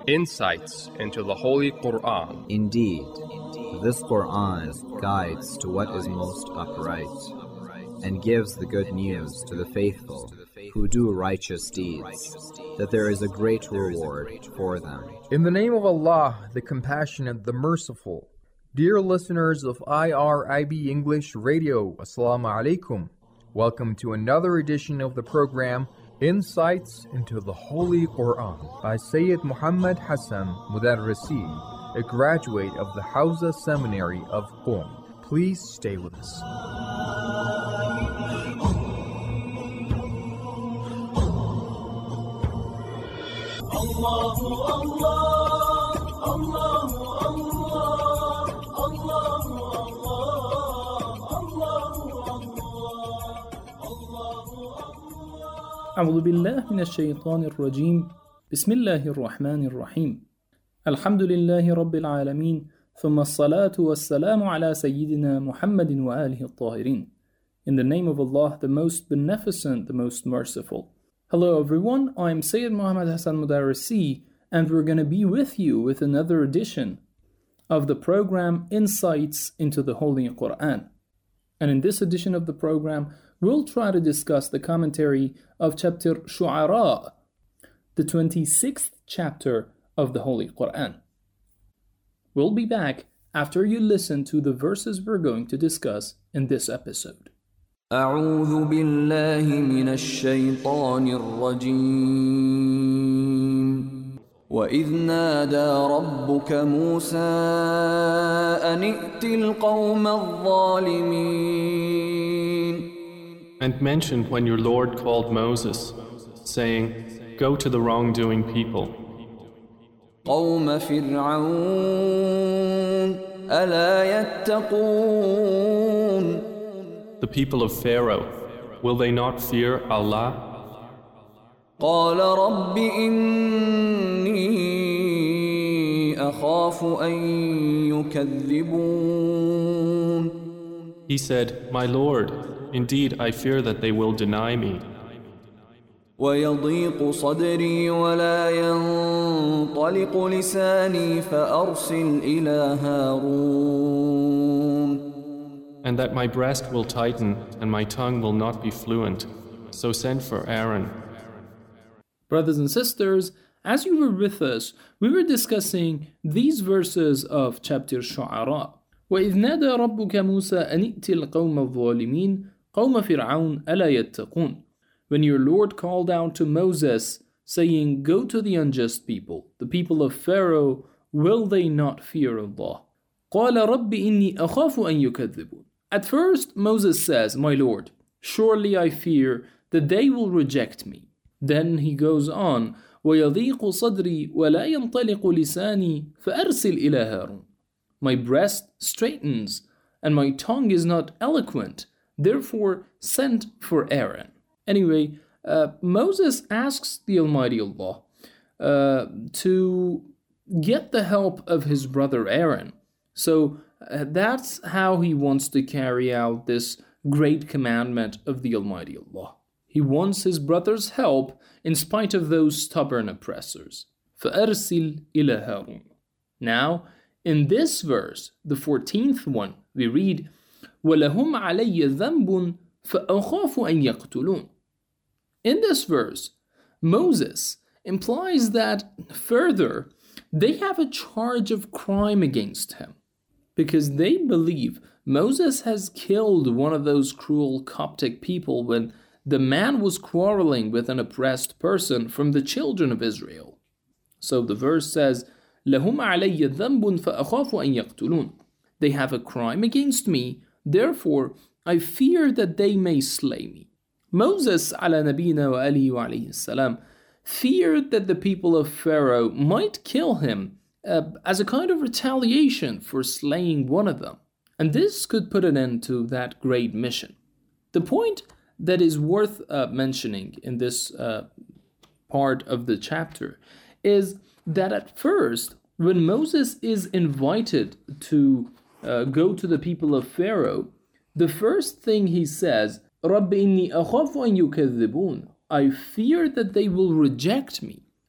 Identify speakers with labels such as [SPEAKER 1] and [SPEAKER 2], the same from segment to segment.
[SPEAKER 1] Insights into the Holy Quran.
[SPEAKER 2] Indeed, this Quran guides to what is most upright, and gives the good news to the faithful who do righteous deeds, that there is a great reward for them.
[SPEAKER 3] In the name of Allah, the Compassionate, the Merciful. Dear listeners of IRIB English Radio, Assalamu alaikum. Welcome to another edition of the program, Insights into the Holy Quran, by Sayyid Muhammad Hassan Mudarrisi, a graduate of the Hawza Seminary of Qom. Please stay with us.
[SPEAKER 4] أعوذ بالله من الشيطان الرجيم بسم الله الرحمن الرحيم الحمد لله رب العالمين ثم الصلاة والسلام على سيدنا محمد وآله الطاهرين. In the name of Allah, the most beneficent, the most merciful. Hello everyone, I'm Sayyid Muhammad Hassan Mudarrisi, and we're going to be with you with another edition of the program Insights into the Holy Quran. And in this edition of the program, we'll try to discuss the commentary of chapter Shu'ara, the 26th chapter of the Holy Quran. We'll be back after you listen to the verses we're going to discuss in this episode.
[SPEAKER 5] أعوذ بالله من الشيطان الرجيم وإذ نادى ربك موسى أن ائت القوم الظالمين.
[SPEAKER 6] And mention when your Lord called Moses, saying, Go to the wrongdoing people.
[SPEAKER 5] قوم فرعون ألا يتقون.
[SPEAKER 6] The people of Pharaoh, will they not fear Allah?
[SPEAKER 5] قال رب إني أخاف أن يكذبون.
[SPEAKER 6] He said, My Lord, indeed I fear that they will deny me.
[SPEAKER 5] ويضيق صدري ولا ينطلق لساني فأرسل إلى هارون.
[SPEAKER 6] And that my breast will tighten and my tongue will not be fluent. So send for Aaron.
[SPEAKER 4] Brothers and sisters, as you were with us, we were discussing these verses of chapter Shu'ara. وَإِذْ نَادَى رَبُّكَ مُوسَى أَنِ ائْتِ الْقَوْمَ الظَّالِمِينَ قَوْمَ فِرْعَوْنَ أَلَا يَتَّقُونَ. When your Lord called out to Moses, saying, Go to the unjust people, the people of Pharaoh, will they not fear Allah? قَالَ رَبِّ إِنِّي أَخَافُ أَن يُكَذِّبُونَ. At first, Moses says, My Lord, surely I fear that they will reject me. Then he goes on, وَيَضِيقُ صَدْرِي وَلَا يَنْطَلِقُ لِسَانِي فَأَرْسِلْ إِلَى هَارُونَ. My breast straightens, and my tongue is not eloquent, therefore send for Aaron. Anyway, Moses asks the Almighty Allah to get the help of his brother Aaron. So that's how he wants to carry out this great commandment of the Almighty Allah. He wants his brother's help in spite of those stubborn oppressors. فَأَرْسِلْ إِلَى هَارُونَ. Now, in this verse, the 14th one, we read, وَلَهُمْ عَلَيَّ ذَنْبٌ فَأَخَافُ أَنْ يَقْتُلُونَ. In this verse, Moses implies that further, they have a charge of crime against him, because they believe Moses has killed one of those cruel Coptic people when the man was quarreling with an oppressed person from the children of Israel. So the verse says, لَهُمْ عَلَيَّ ذَنْبٌ فَأَخَافُ أَنْ يَقْتُلُونَ. They have a crime against me, therefore I fear that they may slay me. Moses على نبينا وآله وعليه السلام feared that the people of Pharaoh might kill him as a kind of retaliation for slaying one of them. And this could put an end to that great mission. The point that is worth mentioning in this part of the chapter is that at first, when Moses is invited to go to the people of Pharaoh, the first thing he says, رَبِّ إِنِّي أَخَافُ أَن يُكَذِّبُونَ. I fear that they will reject me.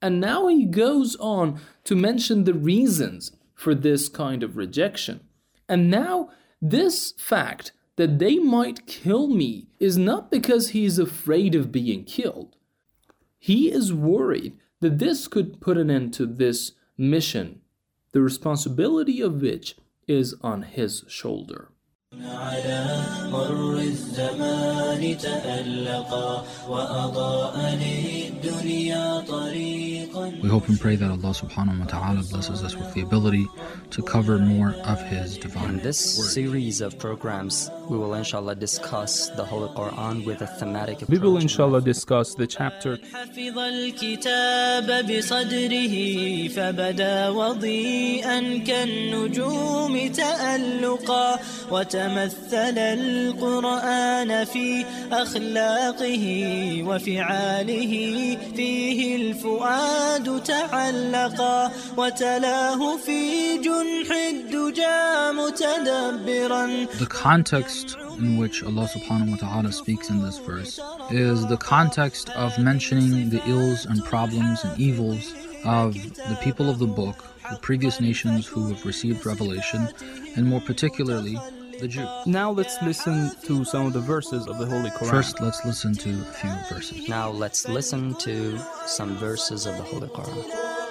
[SPEAKER 4] And now he goes on to mention the reasons for this kind of rejection. And now this fact that they might kill me is not because he is afraid of being killed. He is worried that this could put an end to this mission, the responsibility of which is on his shoulder.
[SPEAKER 7] على مر الزمان تألقا وأضاء للدنيا طريقا.
[SPEAKER 8] We hope and pray that Allah subhanahu wa ta'ala blesses us with the ability to cover more of His divine
[SPEAKER 9] In this
[SPEAKER 8] word.
[SPEAKER 9] series of programs, we will inshallah discuss the Holy Quran with a thematic approach.
[SPEAKER 10] We will inshallah discuss the chapter
[SPEAKER 7] حفظ الكتاب بصدره فبدا وضيئا كالنجوم تألقا وتمثل القرآن في أخلاقه وفعاله فيه الفؤاد تعلقا وتلاه في جنح الدجى متدبرا.
[SPEAKER 8] The context in which Allah subhanahu wa ta'ala speaks in this verse is the context of mentioning the ills and problems and evils of the people of the book, the previous nations who have received revelation, and more particularly the Jews.
[SPEAKER 10] Now let's listen to some of the verses of the Holy Quran.
[SPEAKER 8] First, let's listen to a few verses.
[SPEAKER 9] Now let's listen to some verses of the Holy Quran.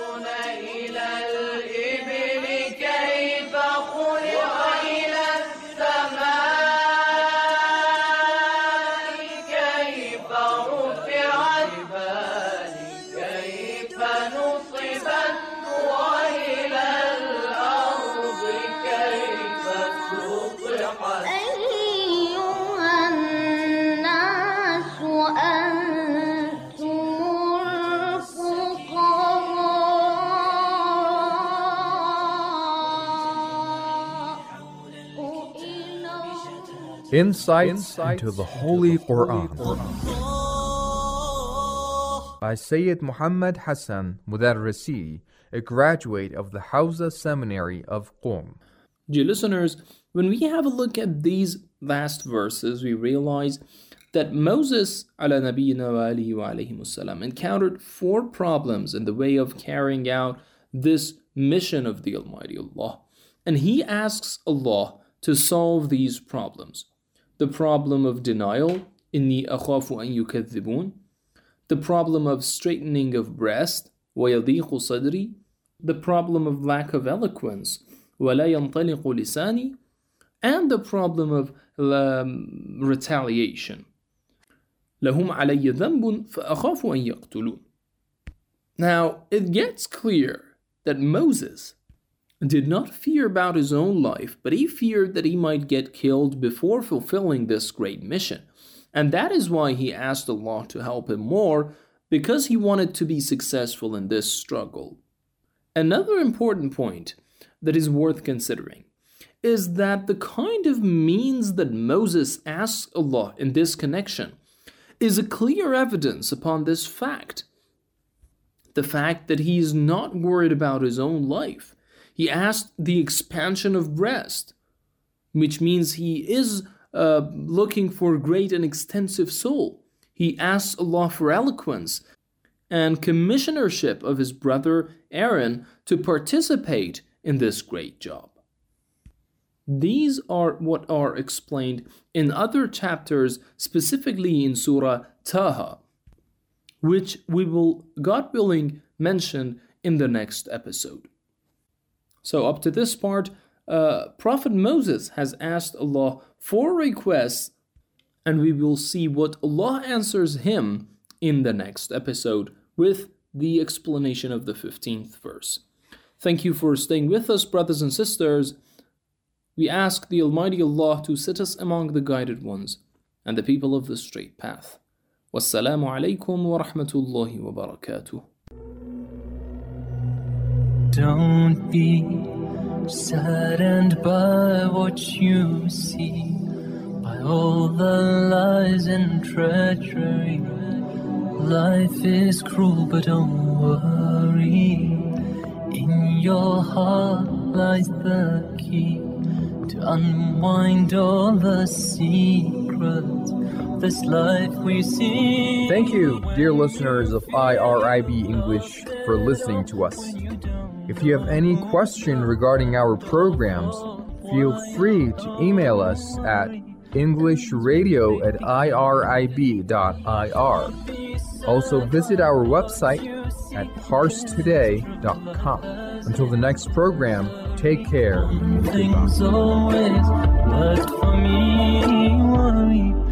[SPEAKER 3] Insights into the Holy Quran by Sayyid Muhammad Hassan Mudarrisi, a graduate of the Hawza Seminary of Qom.
[SPEAKER 4] Dear listeners, when we have a look at these vast verses, we realize that Moses ala nabiyyina wa alihi wa alayhi wasallam encountered 4 problems in the way of carrying out this mission of the Almighty Allah. And he asks Allah to solve these problems. The problem of denial, inni akhafu an yukadhibun. The problem of straightening of breast, وَيَضِيقُ صَدْرِي. The problem of lack of eloquence, وَلَا يَنْطَلِقُ لِسَانِي. And the problem of retaliation. لَهُمْ عَلَيَّ ذَنْبٌ فَأَخَافُ أَن يَقْتُلُونَ. Now, it gets clear that Moses did not fear about his own life, but he feared that he might get killed before fulfilling this great mission. And that is why he asked Allah to help him more, because he wanted to be successful in this struggle. Another important point that is worth considering is that the kind of means that Moses asks Allah in this connection is a clear evidence upon this fact. The fact that he is not worried about his own life. He asked the expansion of breast, which means he is looking for great and extensive soul. He asks Allah for eloquence and commissionership of his brother Aaron to participate in this great job. These are what are explained in other chapters, specifically in Surah Taha, which we will, God willing, mention in the next episode. So up to this part, Prophet Moses has asked Allah 4 requests, and we will see what Allah answers him in the next episode with the explanation of the 15th verse. Thank you for staying with us, brothers and sisters. We ask the Almighty Allah to sit us among the guided ones and the people of the straight path. Wassalamu alaikum wa rahmatullahi wa barakatuh.
[SPEAKER 7] Don't be saddened by what you see, by all the lies and treachery. Life is cruel, but don't worry. In your heart lies the key to unwind all the secrets. this life we see.
[SPEAKER 3] Thank you, dear listeners of IRIB English, for listening to us. If you have any question regarding our programs, feel free to email us at englishradio@irib.ir. Also visit our website at parstoday.com. Until the next program, take care.
[SPEAKER 7] Things always work for me.